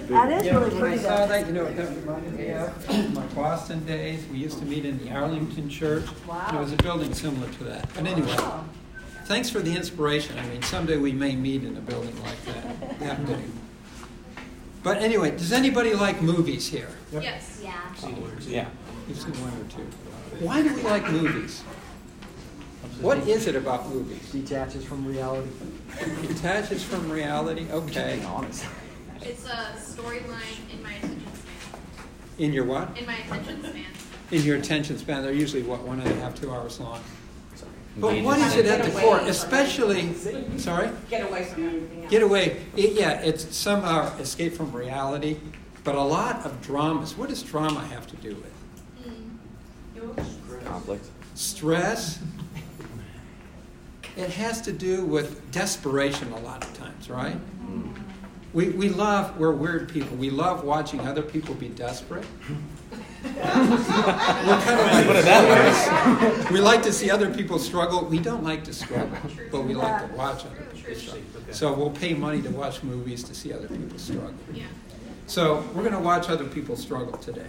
That is really When I pretty. saw that, that reminded me of my Boston days. We used to meet in the Arlington Church. Wow. And it was a building similar to that. But anyway, thanks for the inspiration. I mean, someday we may meet in a building like that big. But anyway, does anybody like movies here? Yep. Yes. Yeah. Yeah. You've seen one or two. Why do we like movies? What is it about movies? Detaches from reality. Detaches from reality? Okay. Honest. It's a storyline in my attention span. In your what? In my attention span. In your attention span. They're usually, 1.5, 2 hours long. Sorry. But what is it at the core? Especially, sorry? Get away from everything else. Get away. It's somehow escape from reality. But a lot of dramas. What does drama have to do with? Conflict. Stress. It has to do with desperation a lot of times, right? We're weird people. We love watching other people be desperate. We're kind of like that. We like to see other people struggle. We don't like to struggle, but we like to watch other people struggle. So we'll pay money to watch movies to see other people struggle. Yeah. So we're going to watch other people struggle today.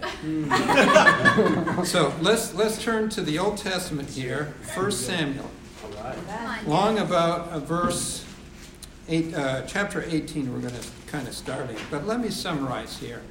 So let's turn to the Old Testament here, 1 Samuel. Long about verse 8, chapter 18. We're going to kind of start in, but let me summarize here.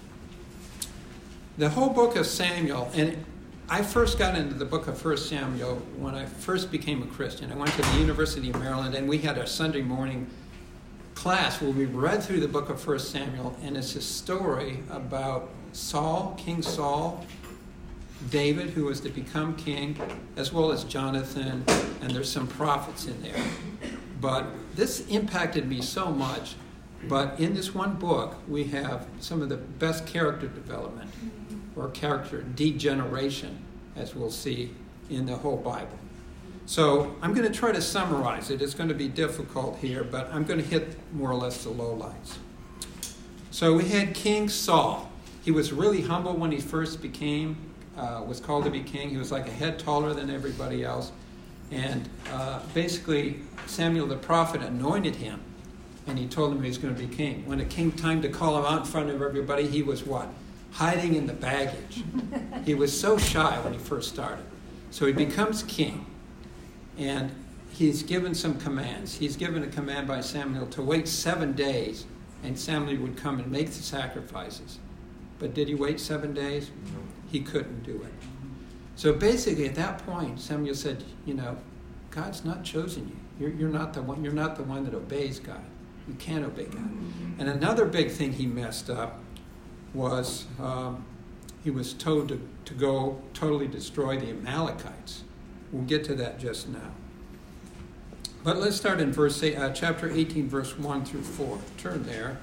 The whole book of Samuel, and I first got into the book of 1 Samuel when I first became a Christian. I went to the University of Maryland, and we had a Sunday morning class where we read through the book of 1 Samuel, and it's a story about Saul, King Saul, David, who was to become king, as well as Jonathan, and there's some prophets in there. But this impacted me so much. But in this one book, we have some of the best character development, or character degeneration, as we'll see in the whole Bible. So I'm going to try to summarize it. It's going to be difficult here, but I'm going to hit more or less the lowlights. So we had King Saul. He was really humble when he first was called to be king. He was like a head taller than everybody else. And basically, Samuel the prophet anointed him, and he told him he was going to be king. When it came time to call him out in front of everybody, he was what? Hiding in the baggage. He was so shy when he first started. So he becomes king, and he's given some commands. He's given a command by Samuel to wait 7 days, and Samuel would come and make the sacrifices. But did he wait 7 days? No. He couldn't do it. So basically, at that point, Samuel said, God's not chosen you. You're not the one. You're not the one that obeys God. You can't obey God. And another big thing he messed up was he was told to go totally destroy the Amalekites. We'll get to that just now. But let's start in chapter 18, verse 1 through 4. Turn there.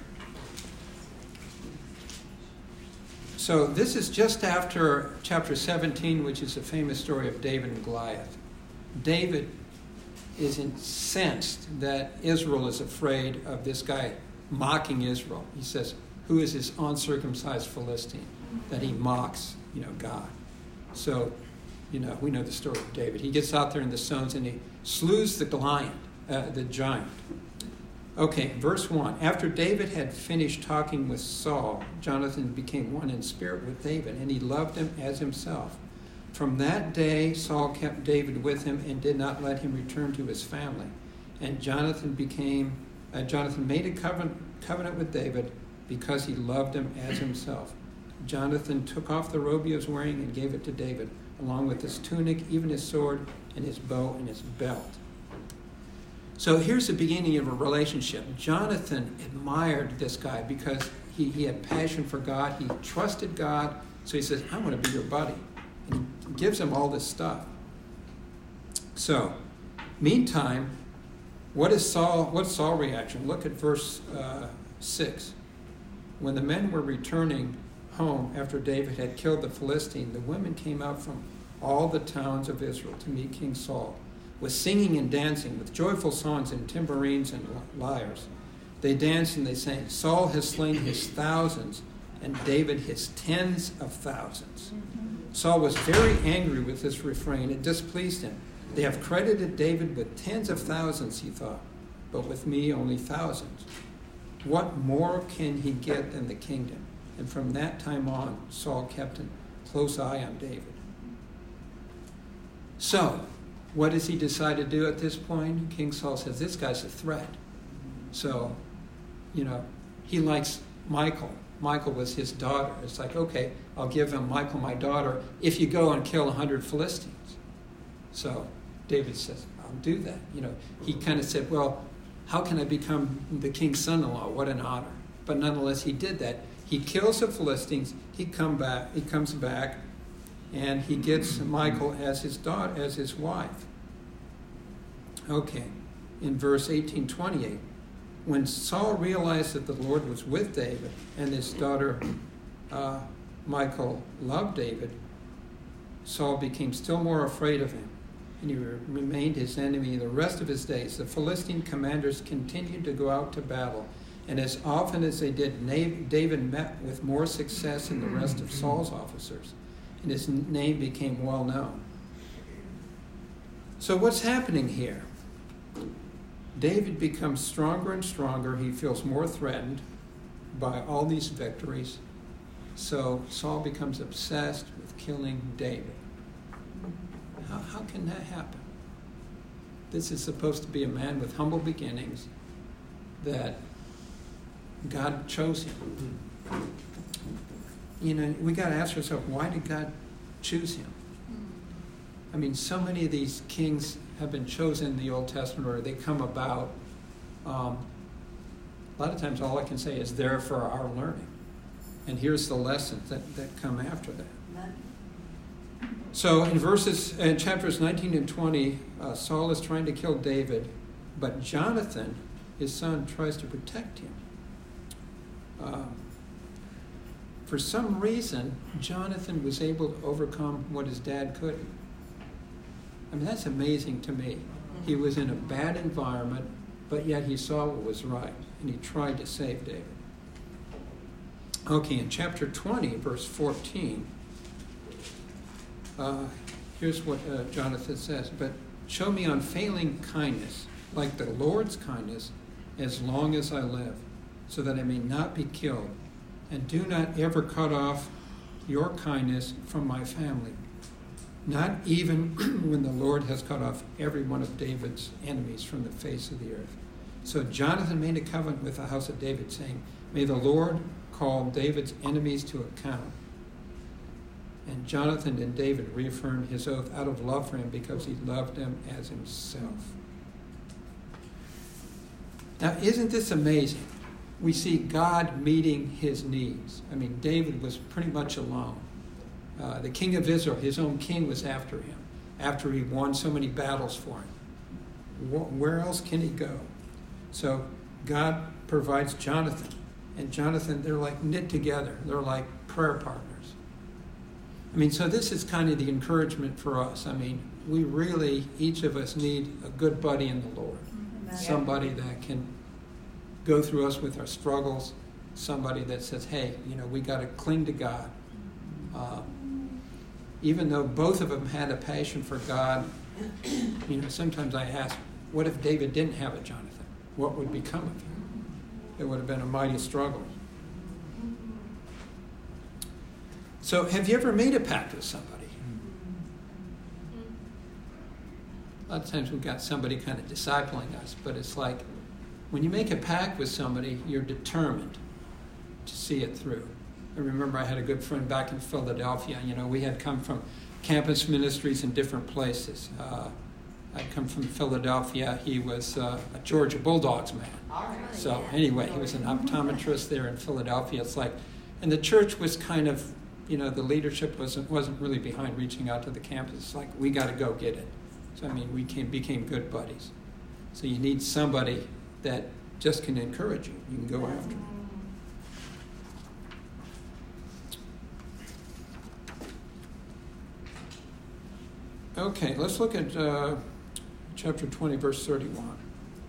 So this is just after chapter 17, which is a famous story of David and Goliath. David is incensed that Israel is afraid of this guy mocking Israel. He says, who is this uncircumcised Philistine? That he mocks, God. So, we know the story of David. He gets out there in the stones and he slews the giant. Okay, verse 1. After David had finished talking with Saul, Jonathan became one in spirit with David, and he loved him as himself. From that day, Saul kept David with him and did not let him return to his family. And Jonathan made a covenant with David because he loved him as himself. Jonathan took off the robe he was wearing and gave it to David, along with his tunic, even his sword, and his bow and his belt. So here's the beginning of a relationship. Jonathan admired this guy because he had passion for God. He trusted God. So he says, I want to be your buddy. And he gives him all this stuff. So, meantime, what's Saul's reaction? Look at verse 6. When the men were returning home after David had killed the Philistine, the women came out from all the towns of Israel to meet King Saul, with singing and dancing, with joyful songs and tambourines and lyres. They danced and they sang, Saul has slain his thousands, and David his tens of thousands. Saul was very angry with this refrain. It displeased him. They have credited David with tens of thousands, he thought, but with me only thousands. What more can he get than the kingdom? And from that time on, Saul kept a close eye on David. So, what does he decide to do at this point? King Saul says, this guy's a threat. So, he likes Michal. Michal was his daughter. It's like, okay, I'll give him Michal, my daughter, if you go and kill 100 Philistines. So David says, I'll do that. He kind of said, well, how can I become the king's son-in-law? What an honor. But nonetheless, he did that. He kills the Philistines. He comes back, and he gets Michal as his daughter, as his wife. Okay, in verse 18:28, when Saul realized that the Lord was with David and his daughter Michal loved David, Saul became still more afraid of him, and he remained his enemy the rest of his days. The Philistine commanders continued to go out to battle, and as often as they did, David met with more success than the rest of Saul's officers, and his name became well known. So what's happening here? David becomes stronger and stronger. He feels more threatened by all these victories. So Saul becomes obsessed with killing David. How can that happen? This is supposed to be a man with humble beginnings that God chose him. We got to ask ourselves, why did God choose him? I mean, so many of these kings have been chosen in the Old Testament, or they come about. A lot of times all I can say is there for our learning. And here's the lessons that come after that. So in chapters 19 and 20, Saul is trying to kill David, but Jonathan, his son, tries to protect him. For some reason, Jonathan was able to overcome what his dad couldn't. I mean, that's amazing to me. He was in a bad environment, but yet he saw what was right, and he tried to save David. Okay, in chapter 20, verse 14, here's what Jonathan says. But show me unfailing kindness, like the Lord's kindness, as long as I live, so that I may not be killed. And do not ever cut off your kindness from my family. Not even when the Lord has cut off every one of David's enemies from the face of the earth. So Jonathan made a covenant with the house of David, saying, may the Lord call David's enemies to account. And Jonathan and David reaffirmed his oath out of love for him, because he loved him as himself. Now, isn't this amazing? We see God meeting his needs. I mean, David was pretty much alone. The king of Israel, his own king, was after him, after he won so many battles for him. Where else can he go? So God provides Jonathan. And Jonathan, they're like knit together. They're like prayer partners. I mean, so this is kind of the encouragement for us. I mean, we really, each of us, need a good buddy in the Lord. Somebody that can go through us with our struggles. Somebody that says, hey, we got to cling to God. Even though both of them had a passion for God, sometimes I ask, what if David didn't have a Jonathan? What would become of him? It would have been a mighty struggle. So have you ever made a pact with somebody? A lot of times we've got somebody kind of discipling us, but it's like when you make a pact with somebody, you're determined to see it through. I remember I had a good friend back in Philadelphia. We had come from campus ministries in different places. I'd come from Philadelphia. He was a Georgia Bulldogs man. So anyway, he was an optometrist there in Philadelphia. It's like, and the church was kind of, the leadership wasn't really behind reaching out to the campus. It's like, we got to go get it. So we became good buddies. So you need somebody that just can encourage you. You can go after it. Okay, let's look at chapter 20, verse 31.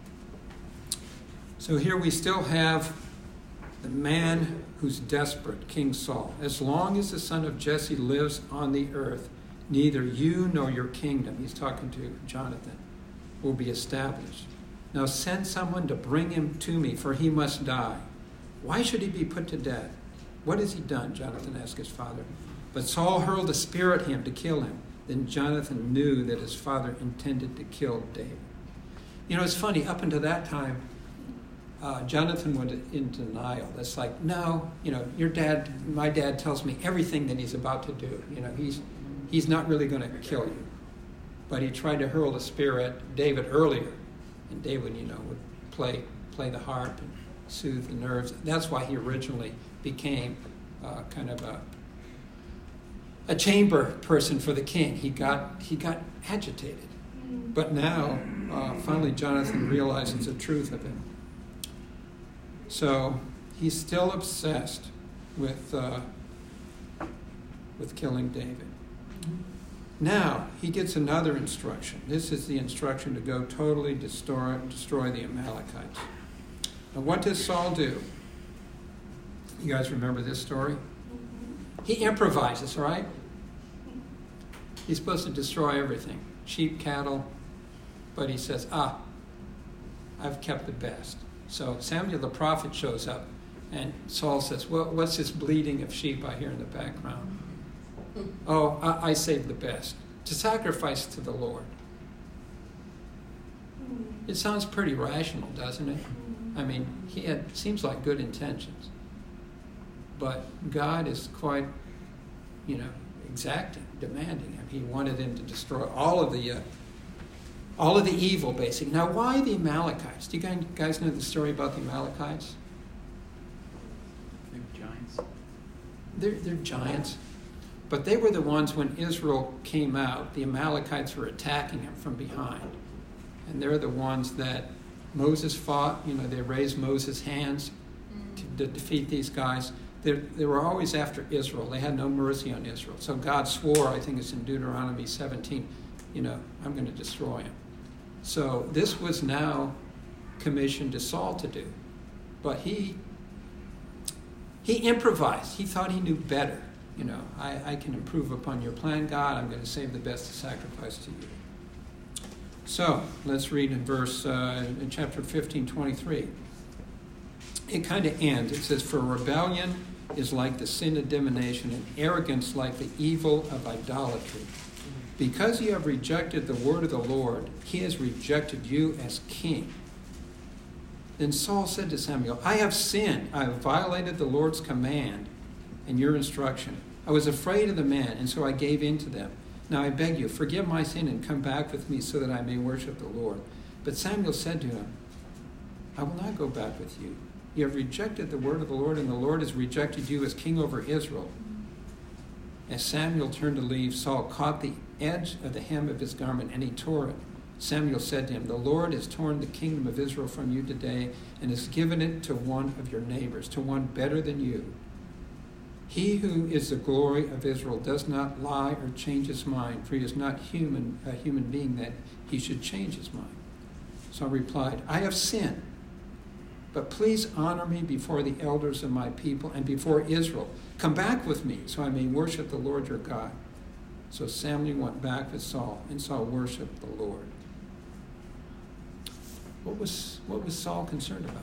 So here we still have the man who's desperate, King Saul. As long as the son of Jesse lives on the earth, neither you nor your kingdom, he's talking to Jonathan, will be established. Now send someone to bring him to me, for he must die. Why should he be put to death? What has he done? Jonathan asked his father. But Saul hurled a spear at him to kill him. Then Jonathan knew that his father intended to kill David. It's funny, up until that time, Jonathan was in denial. It's like, no, my dad tells me everything that he's about to do. He's not really going to kill you. But he tried to hurl a spear at David earlier. And David, would play the harp and soothe the nerves. That's why he originally became kind of a chamber person for the king. He got agitated. But now, finally, Jonathan realizes the truth of him. So he's still obsessed with killing David. Now he gets another instruction. This is the instruction to go totally destroy the Amalekites. Now, what does Saul do? You guys remember this story? He improvises, right? He's supposed to destroy everything. Sheep, cattle. But he says, I've kept the best. So Samuel the prophet shows up, and Saul says, well, what's this bleating of sheep I hear in the background? Oh, I saved the best. To sacrifice to the Lord. It sounds pretty rational, doesn't it? I mean, seems like good intentions. But God is quite, exacting, demanding him. He wanted him to destroy all of the evil, basically. Now, why the Amalekites? Do you guys know the story about the Amalekites? They were giants. They're giants. But they were the ones when Israel came out, the Amalekites were attacking them from behind. And they're the ones that Moses fought. They raised Moses' hands to defeat these guys. They were always after Israel. They had no mercy on Israel. So God swore, I think it's in Deuteronomy 17, I'm going to destroy him. So this was now commissioned to Saul to do. But he improvised. He thought he knew better. I can improve upon your plan, God. I'm going to save the best to sacrifice to you. So let's read in chapter 15:23. It kind of ends. It says, for rebellion is like the sin of divination, and arrogance like the evil of idolatry. Because you have rejected the word of the Lord, he has rejected you as king. Then Saul said to Samuel, I have sinned. I have violated the Lord's command and your instruction. I was afraid of the men, and so I gave in to them. Now I beg you, forgive my sin and come back with me so that I may worship the Lord. But Samuel said to him, I will not go back with you. You have rejected the word of the Lord, and the Lord has rejected you as king over Israel. As Samuel turned to leave, Saul caught the edge of the hem of his garment, and he tore it. Samuel said to him, the Lord has torn the kingdom of Israel from you today, and has given it to one of your neighbors, to one better than you. He who is the glory of Israel does not lie or change his mind, for he is not a human being that he should change his mind. Saul replied, I have sinned, but please honor me before the elders of my people and before Israel. Come back with me so I may worship the Lord your God. So Samuel went back with Saul, and Saul worshiped the Lord. What was Saul concerned about?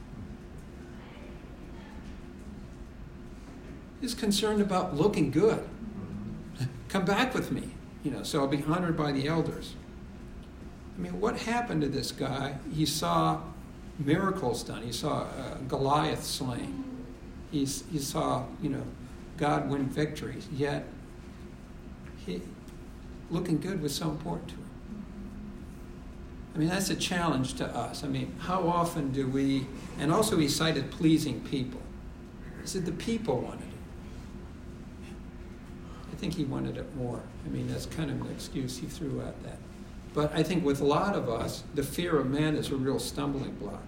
He's concerned about looking good. Come back with me, so I'll be honored by the elders. I mean, what happened to this guy? He saw miracles done. He saw Goliath slain. He saw, God win victories. Yet, looking good was so important to him. I mean, that's a challenge to us. I mean, how often do we, and also he cited pleasing people. He said the people wanted it. I think he wanted it more. I mean, that's kind of an excuse he threw at that. But I think with a lot of us, the fear of man is a real stumbling block.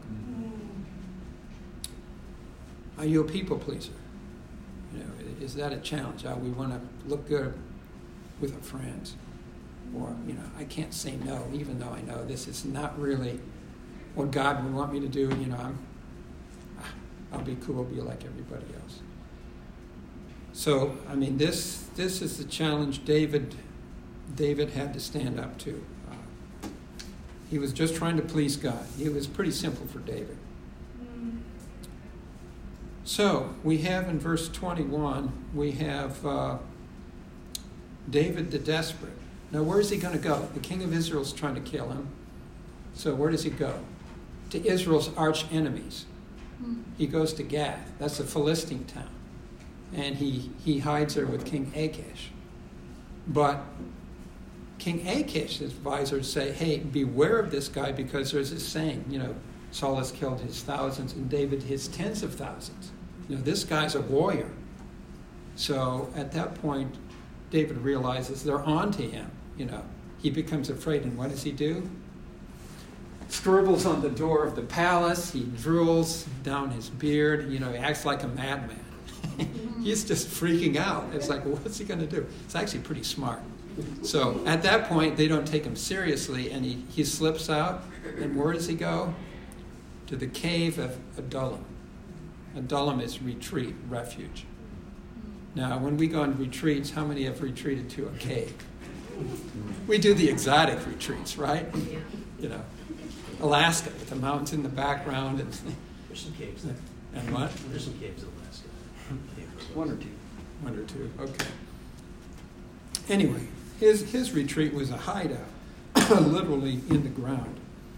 Are you a people pleaser? Is that a challenge? We want to look good with our friends. Or, I can't say no, even though I know this is not really what God would want me to do. I'll be cool, be like everybody else. So, I mean, this is the challenge David had to stand up to. He was just trying to please God. It was pretty simple for David. So we have in verse 21, we have David the desperate. Now where is he going to go? The king of Israel is trying to kill him. So where does he go? To Israel's arch enemies. He goes to Gath. That's a Philistine town. And he hides there with King Achish. But King Achish's advisors say, hey, beware of this guy, because there's this saying, Saul has killed his thousands and David his tens of thousands. This guy's a warrior. So at that point, David realizes they're on to him. He becomes afraid. And what does he do? Scribbles on the door of the palace. He drools down his beard. He acts like a madman. He's just freaking out. It's like, well, what's he going to do? It's actually pretty smart. So at that point, they don't take him seriously, and he slips out. And where does he go? To the cave of Adullam. Adullam is retreat, refuge. Now, when we go on retreats, how many have retreated to a cave? We do the exotic retreats, right? Alaska with the mountains in the background. And there's some caves there. And what? There's some caves in Alaska. One or two. Okay. Anyway, his retreat was a hideout, literally in the ground.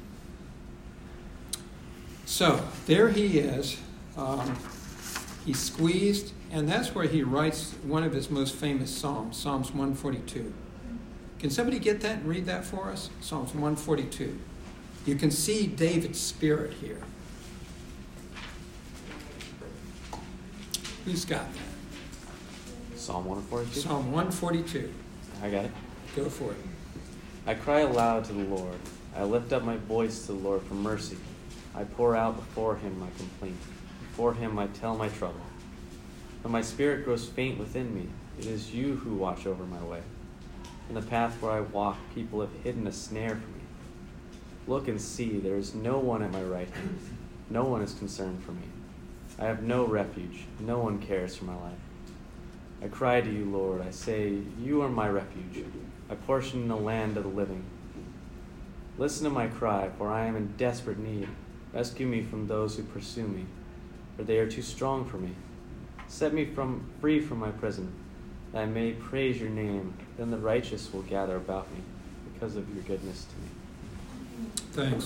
So there he is. He's squeezed, and that's where he writes one of his most famous psalms, Psalms 142. Can somebody get that and read that for us? Psalms 142. You can see David's spirit here. Who's got that? Psalm 142? Psalm 142. I got it. Go for it. I cry aloud to the Lord. I lift up my voice to the Lord for mercy. I pour out before him my complaint. Before him I tell my trouble. When my spirit grows faint within me, it is you who watch over my way. In the path where I walk, people have hidden a snare for me. Look and see, there is no one at my right hand. No one is concerned for me. I have no refuge. No one cares for my life. I cry to you, Lord. I say, you are my refuge, my portion in the land of the living. Listen to my cry, for I am in desperate need. Rescue me from those who pursue me, for they are too strong for me. Set me free from my prison, that I may praise your name. Then the righteous will gather about me because of your goodness to me. Thanks.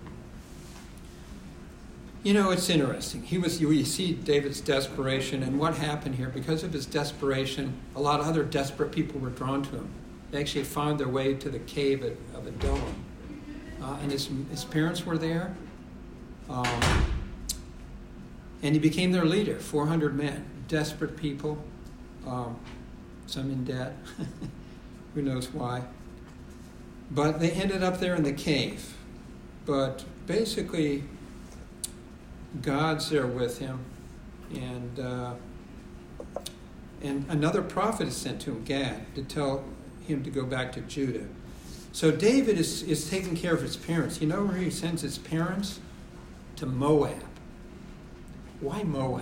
It's interesting. You see David's desperation, and what happened here, because of his desperation, a lot of other desperate people were drawn to him. They actually found their way to the cave of Adullam. And his parents were there. And he became their leader, 400 men, desperate people, some in debt. Who knows why. But they ended up there in the cave. But basically, God's there with him, and another prophet is sent to him, Gad, to tell him to go back to Judah. So David is taking care of his parents. You know where he sends his parents? To Moab. Why Moab?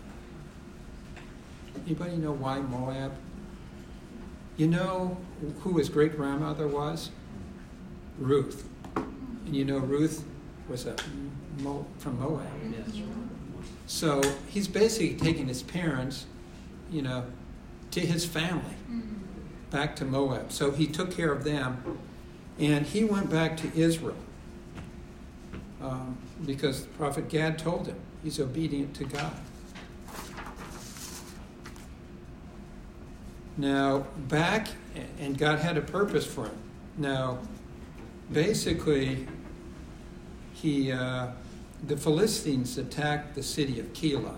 Anybody know why Moab? You know who his great-grandmother was? Ruth. And you know Ruth was from Moab. Yes. So he's basically taking his parents, to his family, back to Moab. So he took care of them, and he went back to Israel because the prophet Gad told him he's obedient to God. Now, and God had a purpose for him. Now, basically, the Philistines attacked the city of Keilah.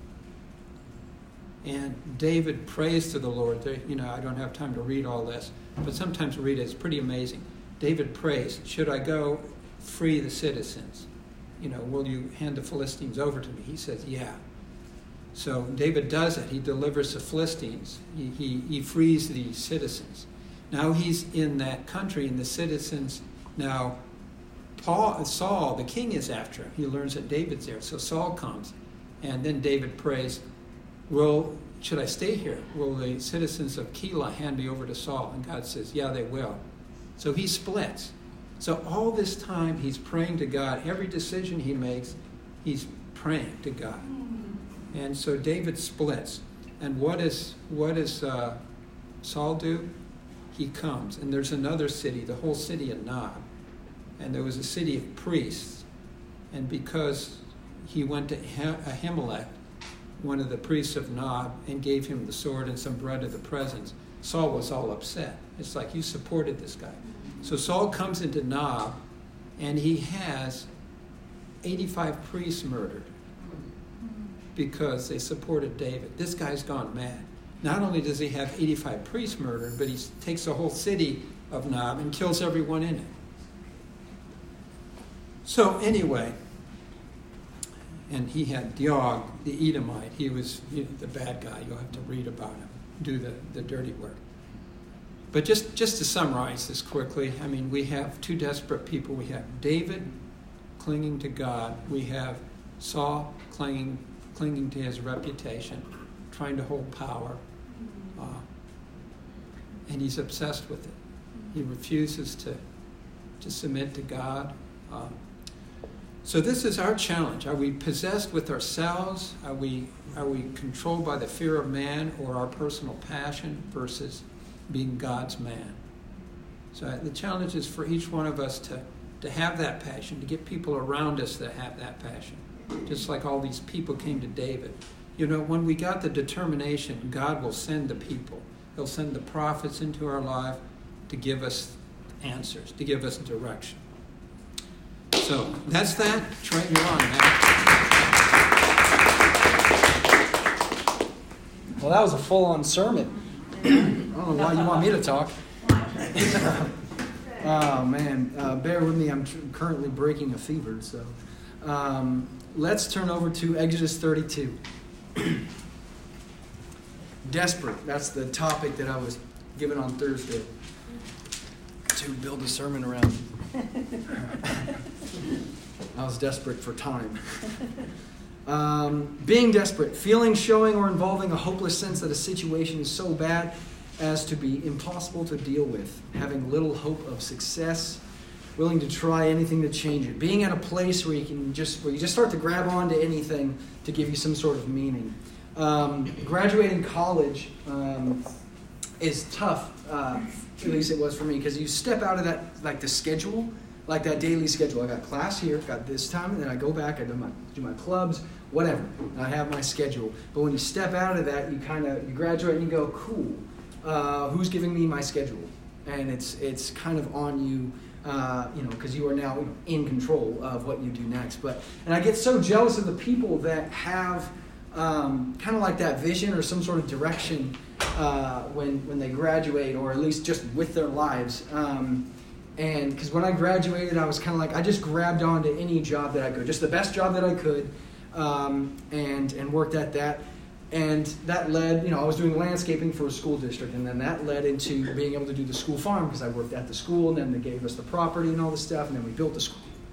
And David prays to the Lord. I don't have time to read all this, but sometimes read it. It's pretty amazing. David prays, should I go free the citizens? Will you hand the Philistines over to me? He says, yeah. So David does it. He delivers the Philistines. He frees the citizens. Now he's in that country, and the citizens, now Saul, the king, is after him. He learns that David's there. So Saul comes, and then David prays, should I stay here? Will the citizens of Keilah hand me over to Saul? And God says, yeah, they will. So he splits. So all this time he's praying to God. Every decision he makes, he's praying to God. And so David splits. And what does Saul do? He comes. And there's another city, the whole city of Nob. And there was a city of priests. And because he went to Ahimelech, one of the priests of Nob, and gave him the sword and some bread of the presents, Saul was all upset. It's like, you supported this guy. So Saul comes into Nob, and he has 85 priests murdered because they supported David. This guy's gone mad. Not only does he have 85 priests murdered, but he takes the whole city of Nob and kills everyone in it. So anyway, and he had Doeg, the Edomite. He was the bad guy. You'll have to read about him, do the dirty work. But just to summarize this quickly, I mean, we have two desperate people. We have David clinging to God. We have Saul clinging to his reputation, trying to hold power. And he's obsessed with it. He refuses to submit to God. So this is our challenge. Are we possessed with ourselves? Are we controlled by the fear of man or our personal passion versus being God's man? So the challenge is for each one of us to have that passion, to get people around us that have that passion. Just like all these people came to David. You know, when we got the determination, God will send the people. He'll send the prophets into our life to give us answers, to give us direction. So that's that. Trey, you're on, man. Well, that was a full-on sermon. I don't know why you want me to talk. Oh, man. Bear with me. I'm currently breaking a fever. So let's turn over to Exodus 32. Desperate. That's the topic that I was given on Thursday to build a sermon around. I was desperate for time. Being desperate, feeling, showing, or involving a hopeless sense that a situation is so bad as to be impossible to deal with, having little hope of success, willing to try anything to change it, being at a place where you just start to grab onto anything to give you some sort of meaning. Graduating college is tough. At least it was for me, because you step out of that, like the schedule, like that daily schedule. I got class here, got this time, and then I go back, I do my clubs, whatever. I have my schedule. But when you step out of that, you graduate and you go, cool. Who's giving me my schedule? And it's kind of on you, because you are now in control of what you do next. And I get so jealous of the people that have kind of like that vision or some sort of direction when they graduate, or at least just with their lives. And because when I graduated, I was kind of like, I just grabbed onto any job that I could, just the best job that I could, and worked at that. And that led, I was doing landscaping for a school district, and then that led into being able to do the school farm, because I worked at the school, and then they gave us the property and all this stuff, and then we built the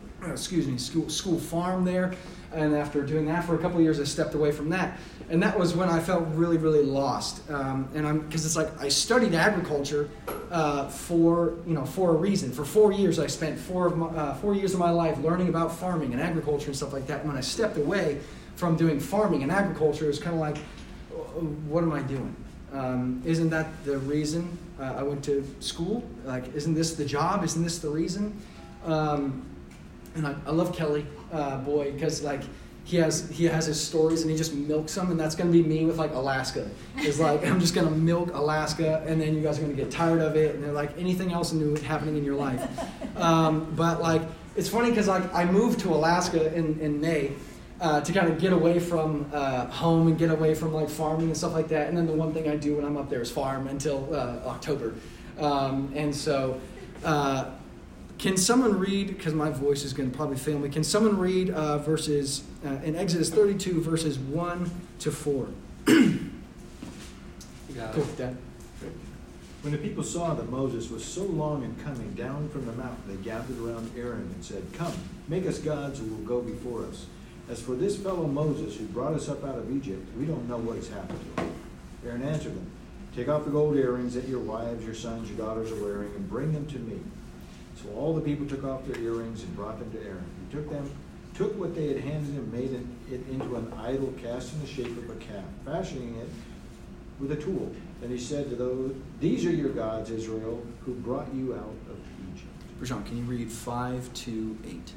school farm there. And after doing that for a couple of years, I stepped away from that. And that was when I felt really, really lost. Because it's like I studied agriculture for a reason. For 4 years, I spent 4 years of my life learning about farming and agriculture and stuff like that. And when I stepped away from doing farming and agriculture, it was kind of like, what am I doing? Isn't that the reason I went to school? Like, isn't this the job? Isn't this the reason? And I love Kelly, boy, because like he has his stories and he just milks them, and that's going to be me with like Alaska. It's like, I'm just going to milk Alaska, and then you guys are going to get tired of it, and they're like, anything else new happening in your life? But like, it's funny because like I moved to Alaska in May to kind of get away from home and get away from like farming and stuff like that. And then the one thing I do when I'm up there is farm until October. And so can someone read, because my voice is going to probably fail me, can someone read verses in Exodus 32, verses 1 to 4? Cool, Dad. When the people saw that Moses was so long in coming down from the mountain, they gathered around Aaron and said, "Come, make us gods who will go before us. As for this fellow Moses who brought us up out of Egypt, we don't know what has happened to him." Aaron answered them, "Take off the gold earrings that your wives, your sons, your daughters are wearing, and bring them to me." So all the people took off their earrings and brought them to Aaron. He took what they had handed him, made it into an idol cast in the shape of a calf, fashioning it with a tool. And he said to those, "These are your gods, Israel, who brought you out of Egypt." Rajan, can you read 5 to 8?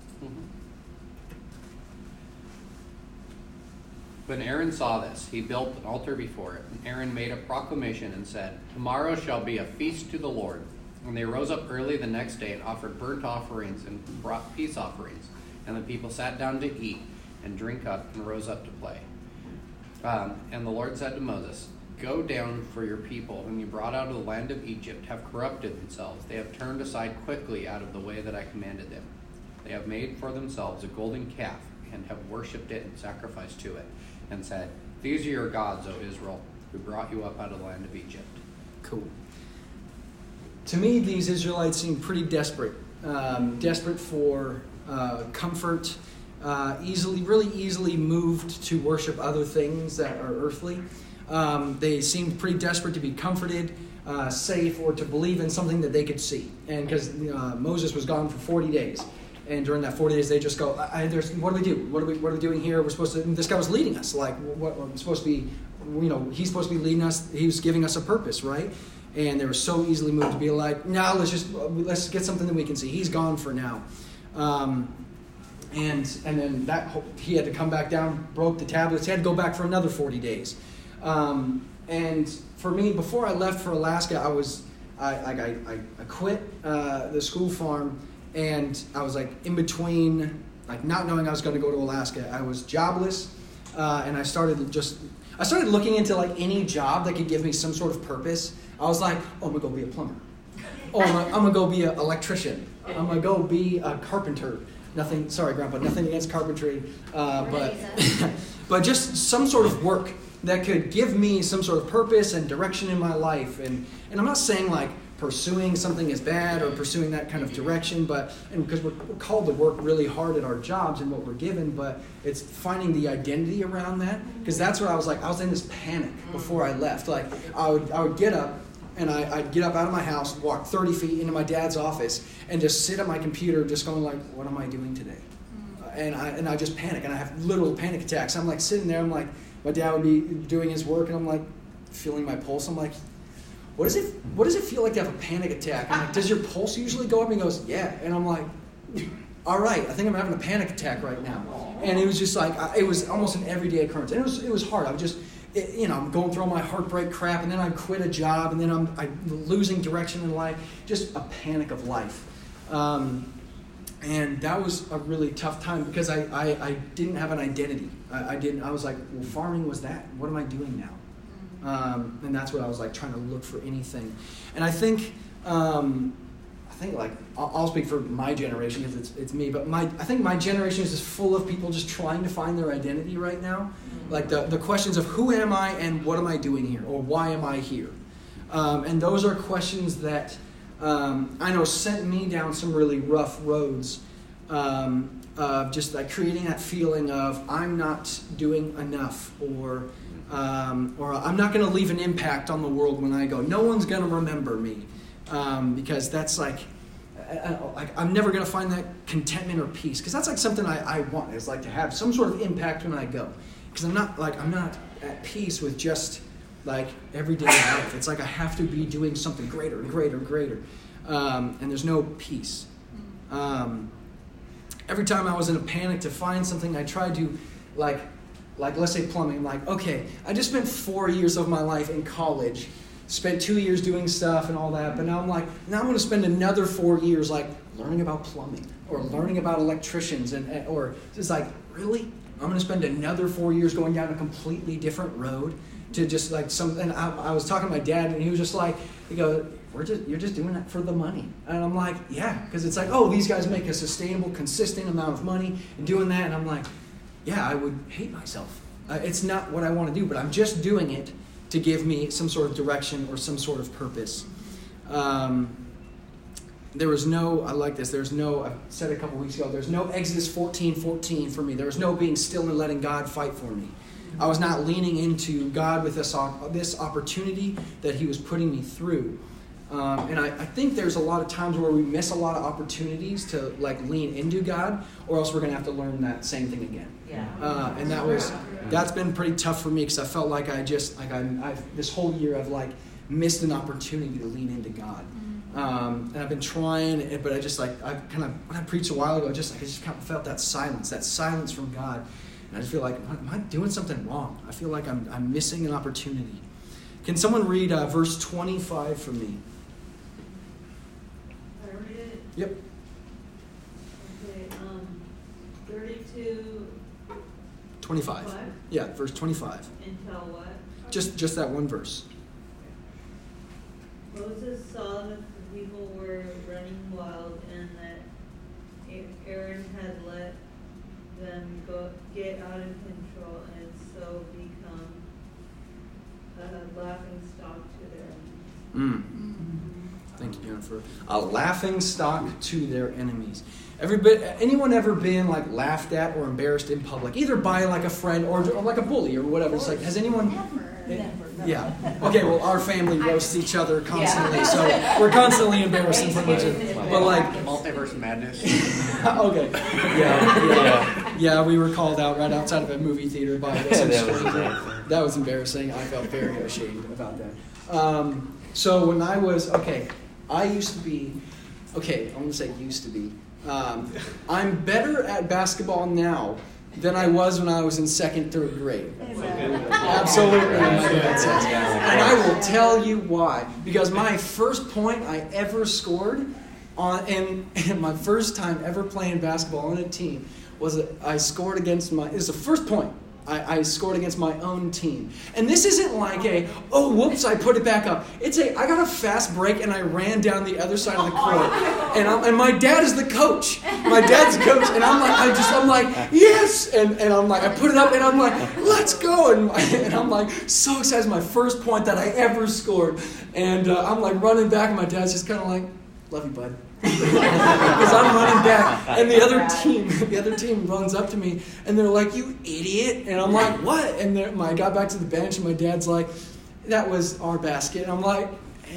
When Aaron saw this, he built an altar before it. And Aaron made a proclamation and said, "Tomorrow shall be a feast to the Lord." And they rose up early the next day and offered burnt offerings and brought peace offerings. And the people sat down to eat and drink up and rose up to play. And the Lord said to Moses, "Go down, for your people, whom you brought out of the land of Egypt, have corrupted themselves. They have turned aside quickly out of the way that I commanded them. They have made for themselves a golden calf and have worshipped it and sacrificed to it, and said, 'These are your gods, O Israel, who brought you up out of the land of Egypt.'" Cool. To me, these Israelites seem pretty desperate. Desperate for comfort, really easily moved to worship other things that are earthly. They seemed pretty desperate to be comforted, safe, or to believe in something that they could see. And because Moses was gone for 40 days. And during that 40 days, they just go, what do we do? What are we doing here? We're supposed to. This guy was leading us. Like, what we're supposed to be. He's supposed to be leading us. He was giving us a purpose, right? And they were so easily moved to be like, "No, let's get something that we can see. He's gone for now." And then he had to come back down, broke the tablets. He had to go back for another 40 days. And for me, before I left for Alaska, I quit the school farm. And I was like in between, like not knowing I was going to go to Alaska. I was jobless, and I started looking into like any job that could give me some sort of purpose. I was like, "Oh, I'm gonna go be a plumber. Oh, I'm gonna go be an electrician. I'm gonna go be a carpenter." Sorry, Grandpa, nothing against carpentry, but just some sort of work that could give me some sort of purpose and direction in my life. And I'm not saying like pursuing something is bad or pursuing that kind of direction, because we're called to work really hard at our jobs and what we're given, but it's finding the identity around that, because that's what I was like. I was in this panic before I left. Like I would get up, and I'd get up out of my house, walk 30 feet into my dad's office, and just sit at my computer just going like, "What am I doing today?" And I just panic, and I have literal panic attacks. I'm like sitting there, I'm like, my dad would be doing his work, and I'm like feeling my pulse. I'm like, what does it feel like to have a panic attack? I'm like, "Does your pulse usually go up?" And he goes, "Yeah." And I'm like, "All right, I think I'm having a panic attack right now." And it was just like, it was almost an everyday occurrence. And it was hard. I was just, I'm going through all my heartbreak crap, and then I quit a job, and then I'm losing direction in life. Just a panic of life. And that was a really tough time because I didn't have an identity. I was like, well, farming was that. What am I doing now? And that's what I was like trying to look for anything. And I think like I'll speak for my generation because it's me, but I think my generation is just full of people just trying to find their identity right now. Like the questions of who am I and what am I doing here, or why am I here? And those are questions that I know sent me down some really rough roads. Just like creating that feeling of I'm not doing enough, or I'm not going to leave an impact on the world when I go. No one's going to remember me, because that's like I'm never going to find that contentment or peace, because that's like something I want, is like to have some sort of impact when I go, because I'm not at peace with just like everyday life. It's like I have to be doing something greater and greater and greater, and there's no peace. Every time I was in a panic to find something, I tried to like let's say plumbing. I'm like, okay, I just spent 4 years of my life in college, spent 2 years doing stuff and all that, but now I'm like, now I'm going to spend another 4 years like learning about plumbing or learning about electricians, or just like, really? I'm going to spend another 4 years going down a completely different road to just like something. I was talking to my dad, and he was just like, he goes, you're just doing that for the money. And I'm like, yeah, because it's like, oh, these guys make a sustainable, consistent amount of money and doing that. And I'm like, yeah, I would hate myself. It's not what I want to do, but I'm just doing it to give me some sort of direction or some sort of purpose. There was no, I like this, there's no, I said a couple weeks ago, there's no Exodus 14:14 for me. There was no being still and letting God fight for me. I was not leaning into God with this opportunity that he was putting me through. And I think there's a lot of times where we miss a lot of opportunities to like lean into God, or else we're going to have to learn that same thing again. And that's been pretty tough for me because I felt like I've this whole year I've like missed an opportunity to lean into God. And I've been trying, but when I preached a while ago, I just kind of felt that silence from God. And I just feel like, am I doing something wrong? I feel like I'm missing an opportunity. Can someone read verse 25 for me? I read it? Yep. Okay, 32. 25. 5? Yeah, verse 25. Until what? Just that one verse. Moses saw that the people were running wild and that Aaron had let them get out of control and so become a laughing stock to their enemies. Thank you, Jennifer. A laughing stock to their enemies. Anyone ever been like laughed at or embarrassed in public, either by like a friend or like a bully or whatever? It's like, has anyone? Never. Yeah. Okay. Well, our family roasts each other constantly, so we're constantly embarrassed in front of each other. But like Multiverse madness. Okay. Yeah. We were called out right outside of a movie theater by some stranger. That was embarrassing. I felt very ashamed about that. So when I was I used to be. Okay, I'm gonna say used to be. I'm better at basketball now than I was when I was in 2nd, 3rd grade. Absolutely, my dad says. And I will tell you why. Because my first point I ever scored and my first time ever playing basketball on a team was I scored against it was the first point. I scored against my own team. And this isn't like I put it back up. It's I got a fast break and I ran down the other side of the court. And my dad is the coach. My dad's the coach. And I'm like, yes! And I'm like, I put it up and I'm like, let's go! And I'm like, so excited. It's my first point that I ever scored. And I'm like running back and my dad's just kind of like, love you, bud. Because I'm running back, and the other team runs up to me, and they're like, "You idiot!" And I'm like, "What?" And I got back to the bench, and my dad's like, "That was our basket." And I'm like,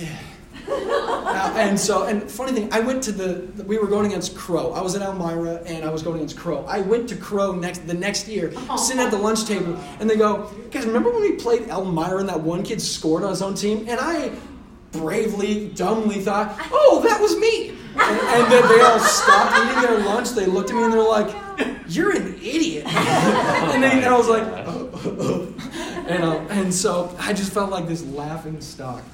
and funny thing, I went to we were going against Crow. I was at Elmira, and I was going against Crow. I went to Crow the next year, sitting at the lunch table, and they go, "Guys, remember when we played Elmira and that one kid scored on his own team?" And I bravely, dumbly thought, "Oh, that was me." And then they all stopped eating their lunch. They looked at me and they're like, "You're an idiot." And I was like, oh. And so I just felt like this laughing stock.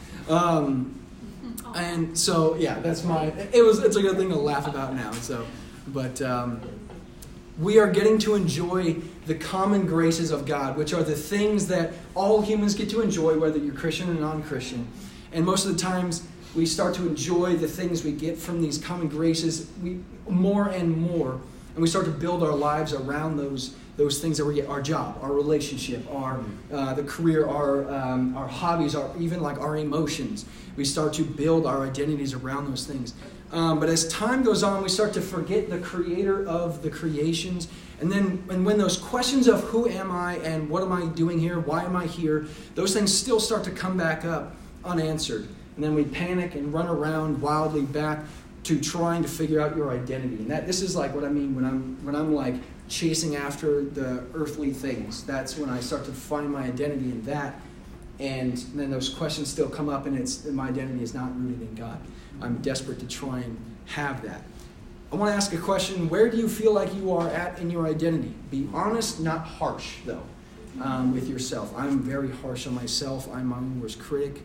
And so that's it's a good thing to laugh about now. So, but we are getting to enjoy the common graces of God, which are the things that all humans get to enjoy, whether you're Christian or non-Christian. And most of the times, we start to enjoy the things we get from these common graces more and more, and we start to build our lives around those things that we get: our job, our relationship, our the career, our hobbies, even like our emotions. We start to build our identities around those things. But as time goes on, we start to forget the creator of the creations, and when those questions of who am I and what am I doing here, why am I here, those things still start to come back up unanswered. And then we panic and run around wildly back to trying to figure out your identity. And this is like what I mean when I'm like chasing after the earthly things. That's when I start to find my identity in that. And then those questions still come up, and my identity is not rooted in God. I'm desperate to try and have that. I want to ask a question. Where do you feel like you are at in your identity? Be honest, not harsh, though, with yourself. I'm very harsh on myself. I'm my own worst critic.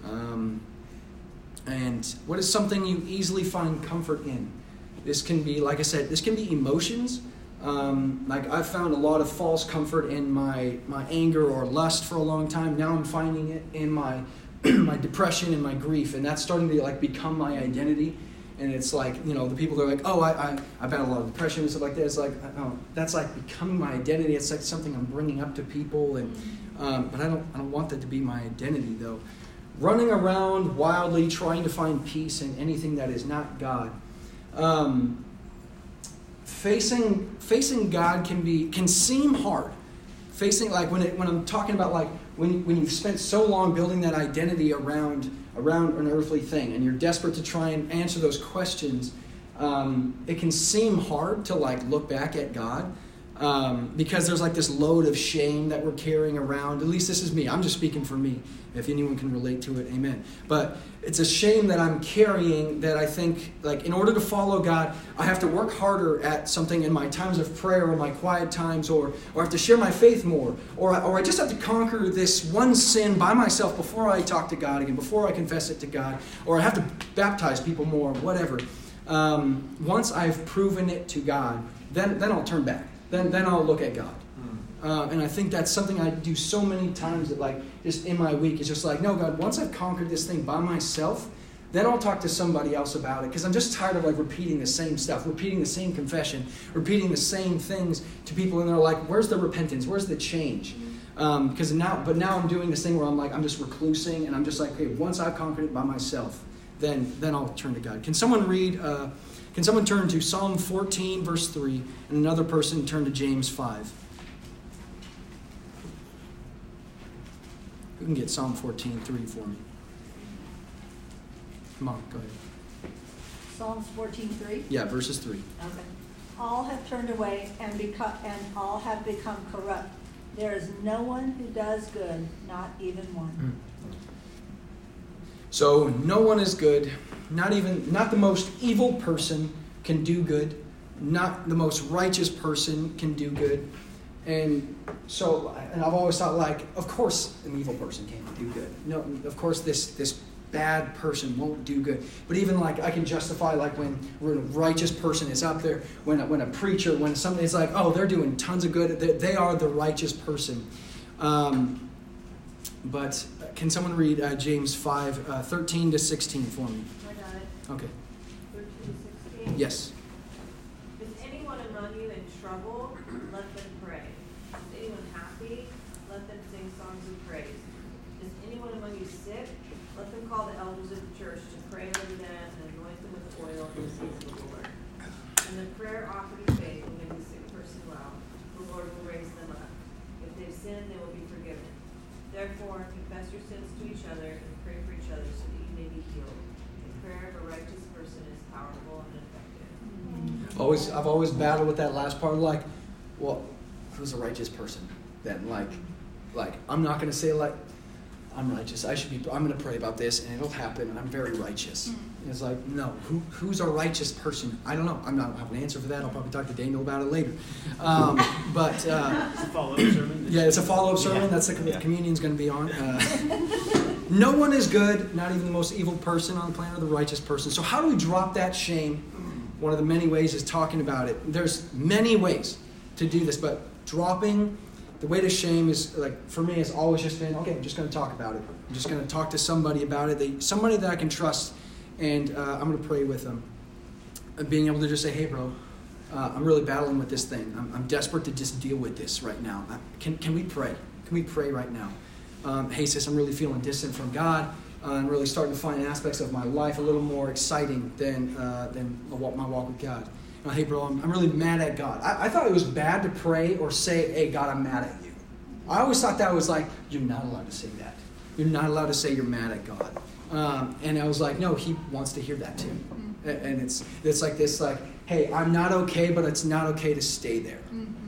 And what is something you easily find comfort in? This can be, like I said, this can be emotions. Like I've found a lot of false comfort in my anger or lust for a long time. Now I'm finding it in my my depression and my grief, and that's starting to like become my identity. And it's like, the people that are like, "Oh, I've had a lot of depression and stuff like that." It's like, oh, that's like becoming my identity. It's like something I'm bringing up to people, and but I don't want that to be my identity though. Running around wildly trying to find peace in anything that is not God. Facing God can seem hard. Facing when I'm talking about like when you've spent so long building that identity around an earthly thing, and you're desperate to try and answer those questions, it can seem hard to like look back at God. because there's like this load of shame that we're carrying around. At least this is me. I'm just speaking for me. If anyone can relate to it, amen. But it's a shame that I'm carrying that I think, like, in order to follow God, I have to work harder at something in my times of prayer or my quiet times, or I have to share my faith more, or I just have to conquer this one sin by myself before I talk to God again, before I confess it to God, or I have to baptize people more, whatever. Once I've proven it to God, then I'll turn back. Then I'll look at God. And I think that's something I do so many times that, like, just in my week, it's just like, no, God, once I've conquered this thing by myself, then I'll talk to somebody else about it, because I'm just tired of, like, repeating the same stuff, repeating the same confession, repeating the same things to people, and they're like, where's the repentance? Where's the change? Because now I'm doing this thing where I'm like, I'm just reclusing, and I'm just like, okay, once I've conquered it by myself, then I'll turn to God. Can someone turn to Psalm 14, verse 3, and another person turn to James 5? Who can get Psalm 14, 3 for me? Come on, go ahead. Psalms 14:3? Yeah, verses 3. Okay. All have turned away and all have become corrupt. There is no one who does good, not even one. So no one is good. Not the most evil person can do good. Not the most righteous person can do good. And I've always thought, like, of course an evil person can't do good. No, of course this bad person won't do good. But even, like, I can justify, like, when a righteous person is up there, when a preacher, when somebody is like, oh, they're doing tons of good, they are the righteous person. But can someone read James 5, 13 to 16 for me? I got it. Okay. 13 to 16. Yes. Is anyone among you in trouble? Let them pray. Is anyone happy? Let them sing songs of praise. Is anyone among you sick? Let them call the elders of the church to pray over them and anoint them with oil in the name of the Lord. And the prayer offered in faith will make the sick person well. The Lord will raise them up. If they've sinned, they will be forgiven. Therefore, confess your sins to each other and pray for each other so that you may be healed. The prayer of a righteous person is powerful and effective. I've always battled with that last part. Like, well, who's a righteous person then? Like I'm not going to say, like, I'm righteous. I'm going to pray about this and it'll happen. And I'm very righteous. And it's like, no. Who's a righteous person? I don't know. I don't have an answer for that. I'll probably talk to Daniel about it later. It's a follow-up sermon. Yeah, it's a follow-up sermon. Yeah. That's the communion's going to be on. No one is good, not even the most evil person on the planet, or the righteous person. So how do we drop that shame? One of the many ways is talking about it. There's many ways to do this, but dropping the weight of shame is, like, for me, it's always just been, okay, I'm just going to talk about it. I'm just going to talk to somebody about it, somebody that I can trust, and I'm going to pray with them. And being able to just say, hey, bro, I'm really battling with this thing. I'm desperate to just deal with this right now. Can we pray? Can we pray right now? Hey, sis, I'm really feeling distant from God. I'm really starting to find aspects of my life a little more exciting than my walk with God. Hey, bro, I'm really mad at God. I thought it was bad to pray or say, hey, God, I'm mad at you. I always thought that was like, you're not allowed to say that. You're not allowed to say you're mad at God. And I was like, no, he wants to hear that too. And it's like this, like, hey, I'm not okay, but it's not okay to stay there.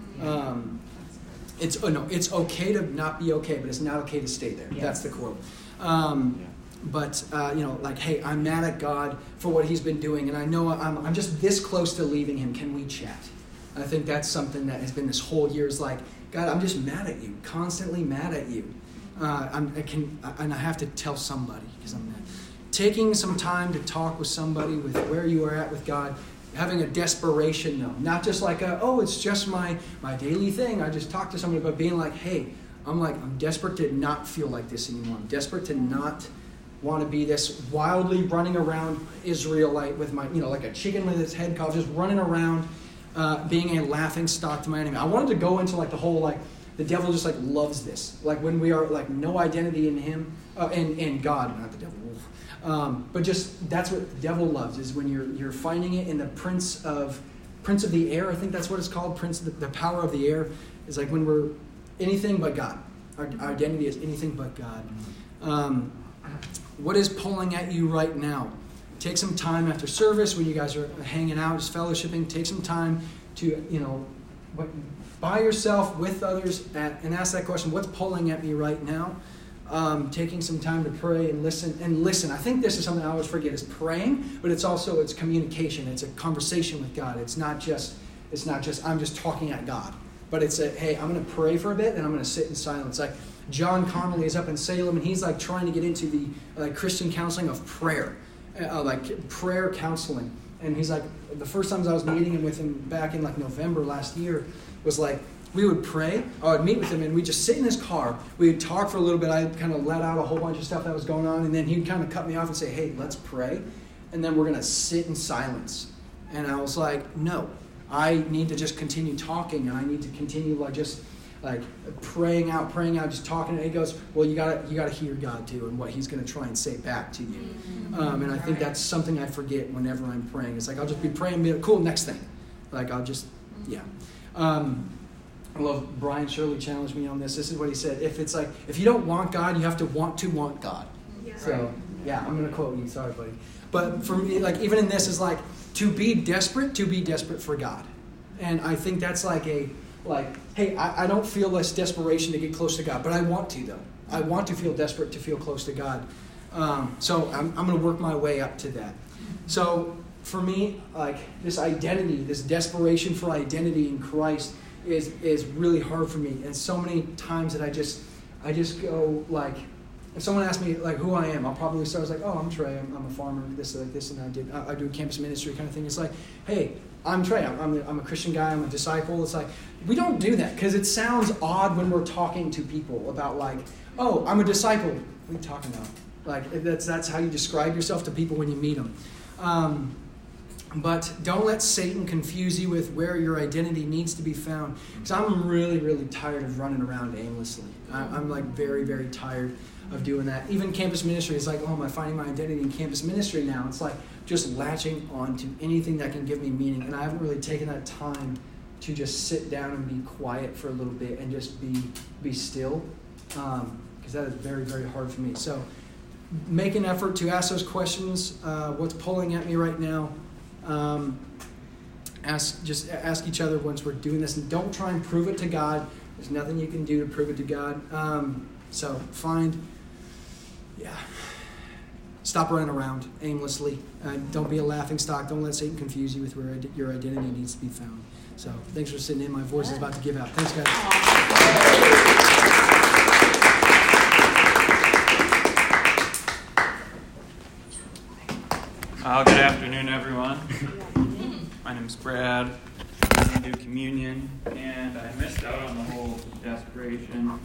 It's okay to not be okay, but it's not okay to stay there. Yes. That's the quote. But, like, hey, I'm mad at God for what he's been doing, and I know I'm just this close to leaving him. Can we chat? And I think that's something that has been this whole year is like, God, I'm just mad at you, constantly mad at you. And I have to tell somebody because I'm mad. Taking some time to talk with somebody with where you are at with God, having a desperation, no. Not just like, it's just my daily thing. I just talk to somebody, but being like, hey, I'm desperate to not feel like this anymore. I'm desperate to not want to be this wildly running around Israelite with my, like a chicken with its head cut off, just running around, being a laughing stock to my enemy. I wanted to go into, like, the whole, like, the devil just, like, loves this. Like, when we are, like, no identity in him, in God, not the devil. But just, that's what the devil loves, is when you're finding it in the prince of the air. I think that's what it's called, the power of the air. Is like when we're anything but God. Our identity is anything but God. What is pulling at you right now? Take some time after service when you guys are hanging out, just fellowshipping. Take some time to, by yourself, with others, and ask that question, what's pulling at me right now? Taking some time to pray and listen. I think this is something I always forget, is praying, but it's communication. It's a conversation with God. It's not just I'm just talking at God. But it's hey, I'm going to pray for a bit and I'm going to sit in silence. Like John Connolly is up in Salem and he's like trying to get into the Christian counseling of prayer, like prayer counseling. And he's like, the first times I was meeting with him back in like November last year was like, we would pray, I would meet with him and we'd just sit in his car. We would talk for a little bit. I'd kind of let out a whole bunch of stuff that was going on. And then he'd kind of cut me off and say, hey, let's pray. And then we're going to sit in silence. And I was like, no. I need to just continue talking, and I need to continue praying out, just talking. And he goes, well, you gotta hear God too, and what He's going to try and say back to you. And I think that's something I forget whenever I'm praying. It's like I'll just be praying, and be like, cool, next thing. Like I'll just, yeah. I love Brian Shirley challenged me on this. This is what he said: if you don't want God, you have to want God. Yeah. So yeah, I'm going to quote you. Sorry, buddy. But for me, like even in this is like, to be desperate for God. And I think that's hey, I don't feel this desperation to get close to God, but I want to, though. I want to feel desperate to feel close to God. So I'm going to work my way up to that. So for me, like this identity, this desperation for identity in Christ is really hard for me. And so many times that I just go like, if someone asks me like who I am, I'll probably start like, oh, I'm Trey. I'm a farmer. This, and I do campus ministry kind of thing. It's like, hey, I'm Trey. I'm a Christian guy. I'm a disciple. It's like we don't do that because it sounds odd when we're talking to people about like, oh, I'm a disciple. What are you talking about? Like that's how you describe yourself to people when you meet them. But don't let Satan confuse you with where your identity needs to be found. Because I'm really, really tired of running around aimlessly. I'm like very, very tired of doing that. Even campus ministry is like, oh, am I finding my identity in campus ministry now? It's like just latching on to anything that can give me meaning. And I haven't really taken that time to just sit down and be quiet for a little bit and just be still. Because that is very, very hard for me. So make an effort to ask those questions. What's pulling at me right now? Ask each other once we're doing this. And don't try and prove it to God. There's nothing you can do to prove it to God. So stop running around aimlessly. Don't be a laughingstock. Don't let Satan confuse you with where your identity needs to be found. So thanks for sitting in. My voice is about to give out. Thanks, guys. Good afternoon, everyone. My name's Brad. I'm going to do communion, and I missed out on the whole desperation